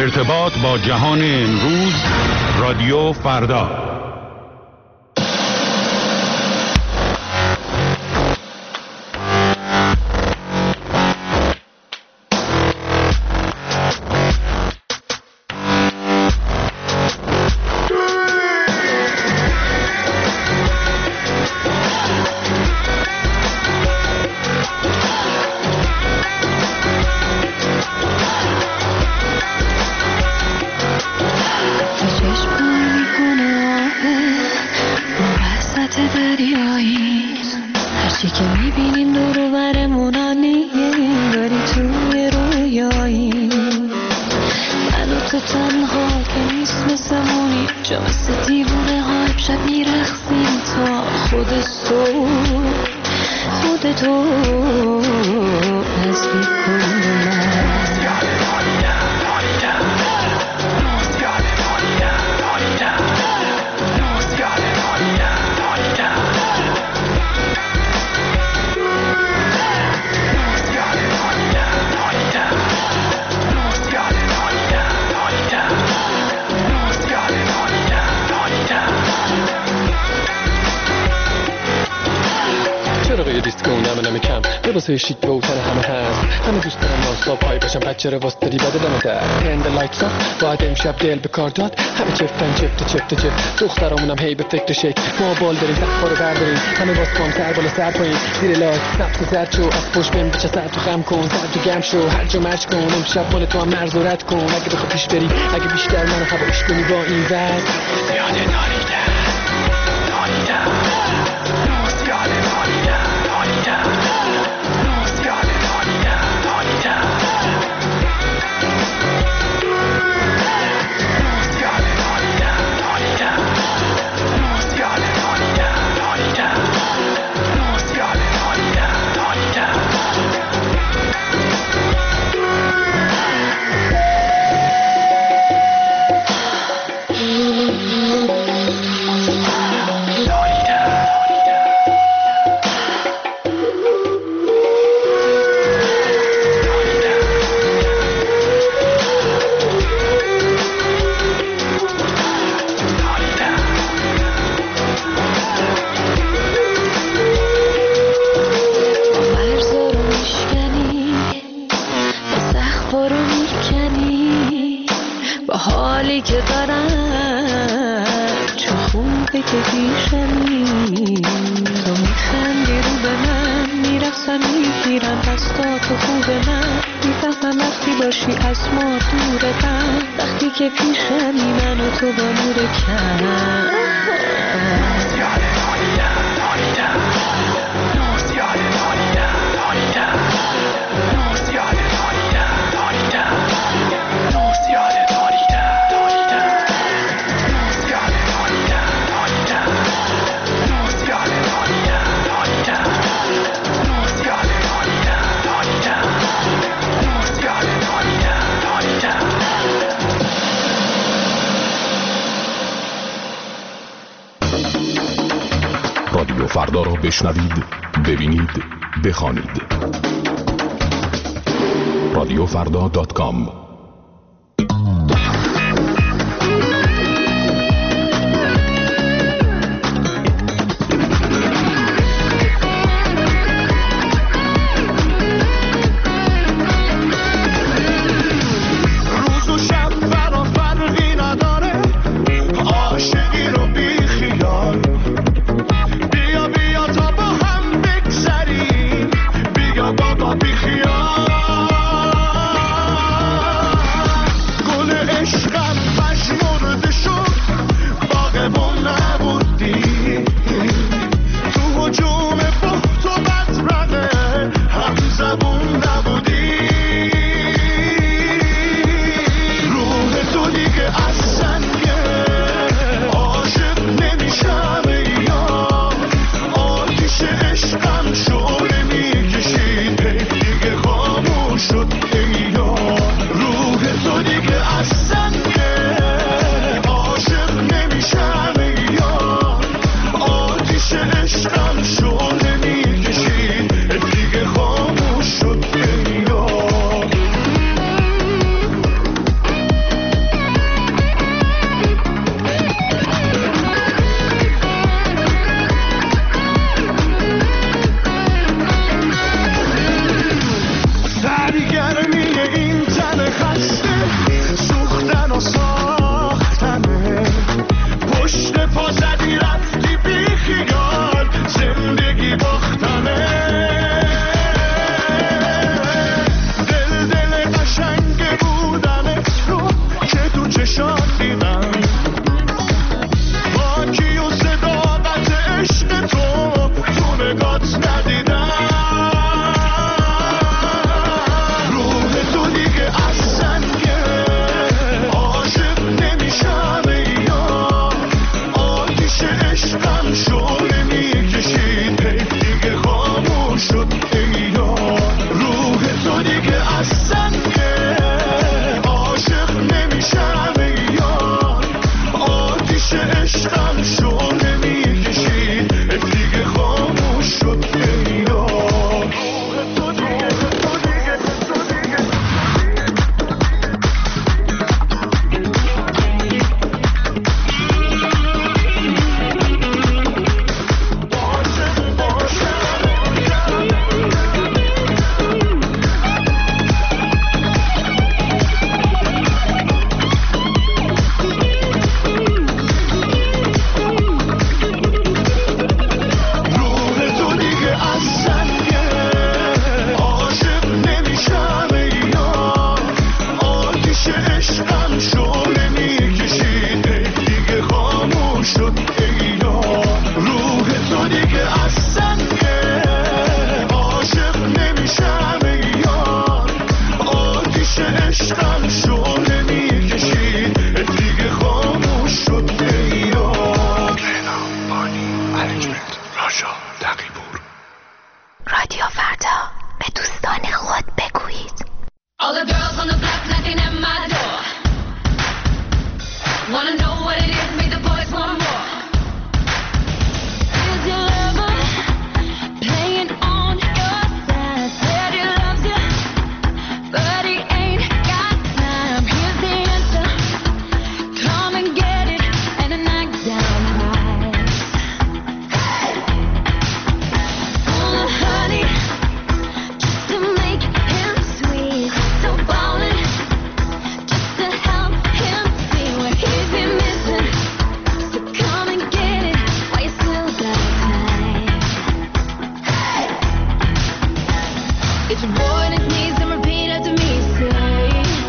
ارتباط با جهان امروز، رادیو فردا. شیک به اوتن همه هست همه دوست دارم نانستاپ پای باشم بچه رو واسه داری بده دمه در هند لایتس آف باید امشب دل به کار داد همه چفتن چفت دخترامونم هی به فکر شک ما بال داریم تخفا رو برداریم همه باز کام سر بالا سر پایین زیر لایت نفس زرد شو از پشت بهم بچه سر تو خم کن سر تو گم شو هر جا مش کن امشب مال تو هم مرز و رد کن اگه بخوا پیش بری اگه بیشتر منو هواش کنی با این وز زیاده ناریدم فردا را بشنوید، ببینید، بخوانید. radiofrda.com عشقم شعله میکشید دیگه خاموش شد پیام رادیو فردا به دوستان خود بگویید. All the girls on the block knocking at my door. Wanna know what it is, make the boys want more. Is your lover playing on your side? Said he loves you, but he ain't got time. Here's the answer, come and get it, and a knockdown prize. Full of honey, just to make him sweet. So ballin', just to help him see what he's been missing. So come and get it while you still got time. Get your boy on his knees and repeat after me. Say,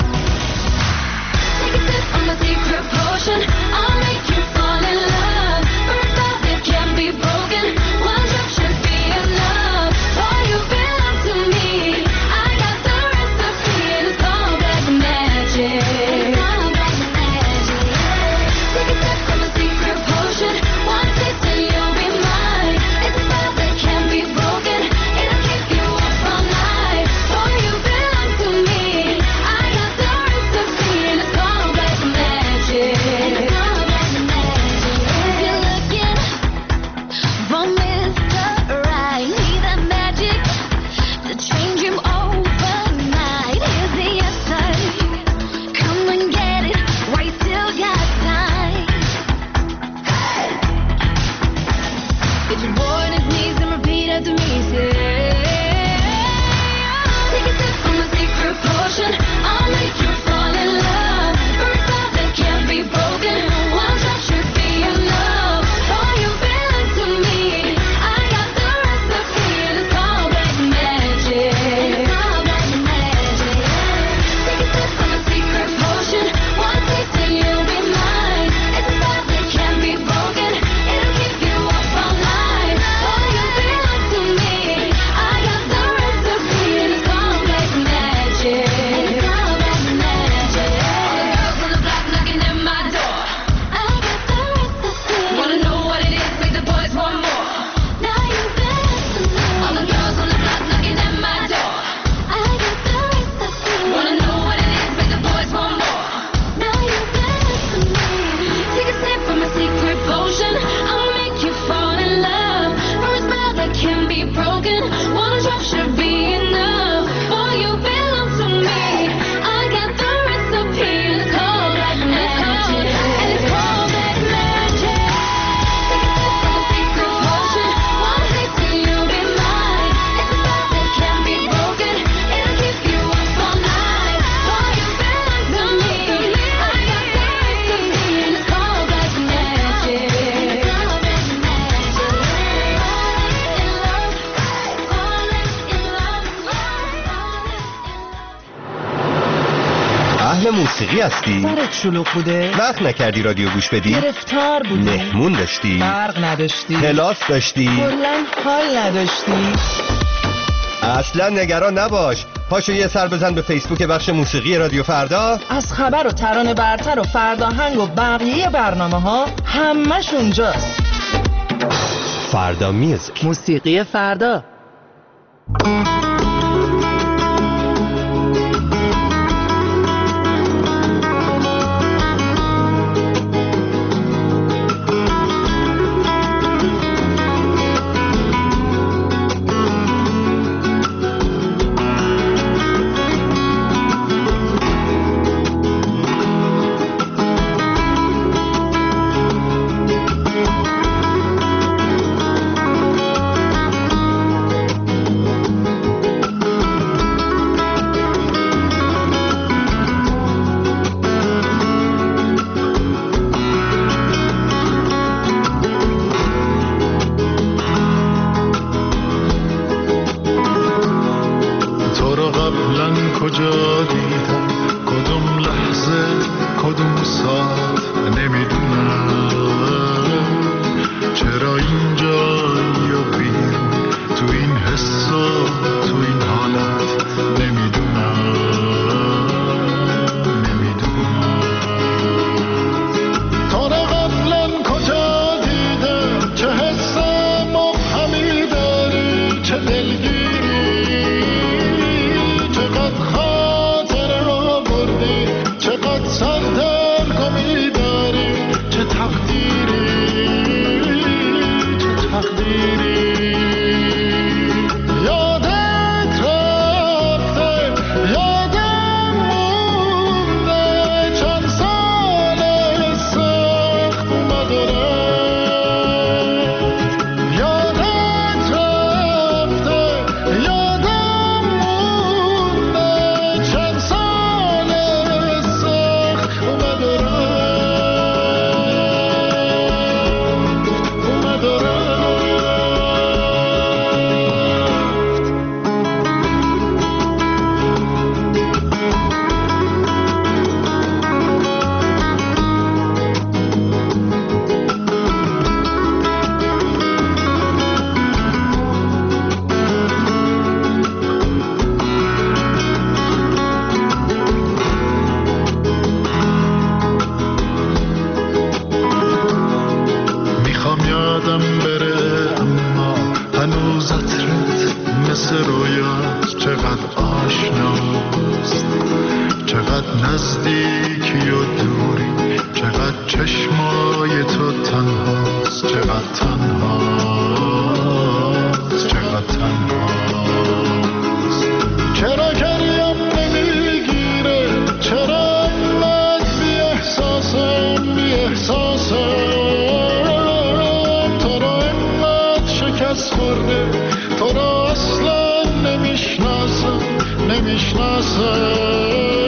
take a sip from my secret potion. I'll make you fall in love. For a spell that can't be broken. One drop should be enough. Oh, you belong to me. I got the recipe and it's called black magic. Take a sip from a secret potion. One taste and you'll be mine. It's a spell that can't be broken. It'll keep you up all night. Oh, you belong to me. I got the recipe and it's called black magic. If you're looking for Mr. Right, need that magic to change him overnight. Here's the answer, come and get it while you still got time. Get your boy on his knees and repeat after me. Say, take a sip from a secret potion. I'll make you fall in love. For a spell that can't be broken. One drop should be enough. Oh, you belong to me. I got the recipe and it's called black magic. Take a sip from a secret potion. One taste and you'll be mine. It's a spell that can't be broken. It'll keep you up all night. Oh, you belong to me. I got the recipe and it's called black magic. All the girls on the block knocking at my door. I got the recipe. Wanna know what it is, make the boys want more. Now you belong to me. All the girls on the block knocking at my door. I got the recipe. Wanna know what it is, make the boys want more. Now you belong to me. Take a sip from a secret potion. I'll make you fall in love. For a spell that can be broken. One drop should be enough. Oh, you belong to me. I got the recipe and it's called black magic. And it's called black magic. Take a sip from a secret potion. One taste and you'll be mine. It's a spell that can't be broken. It'll keep you up all night. Oh, you belong to me. I got the recipe and it's called black magic. اهل موسیقی هستی؟ سرت شلوغ بوده؟ وقت نکردی رادیو گوش بدی؟ گرفتار بودی؟ مهمون داشتی؟ برق نداشتی؟ کلاس داشتی؟ کلاً حال نداشتی؟ اصلا نگران نباش، پاشو یه سر بزن به فیسبوک بخش موسیقی رادیو فردا. از خبر و ترانه برتر و فرداهنگ و بقیه برنامه ها همش اونجاست. فردا میوزیک، موسیقی فردا. چقدر نزدیکی و دوری، چقدر چشمای تو تنهاست، چقدر تنهاست، چقدر تنهاست. چرا گریم نمیگیره، چرا انقدر بی احساسم، بی احساسم. تو را انقدر شکست خورده، تو را اصلا نمیشناسم، نمیشناسم.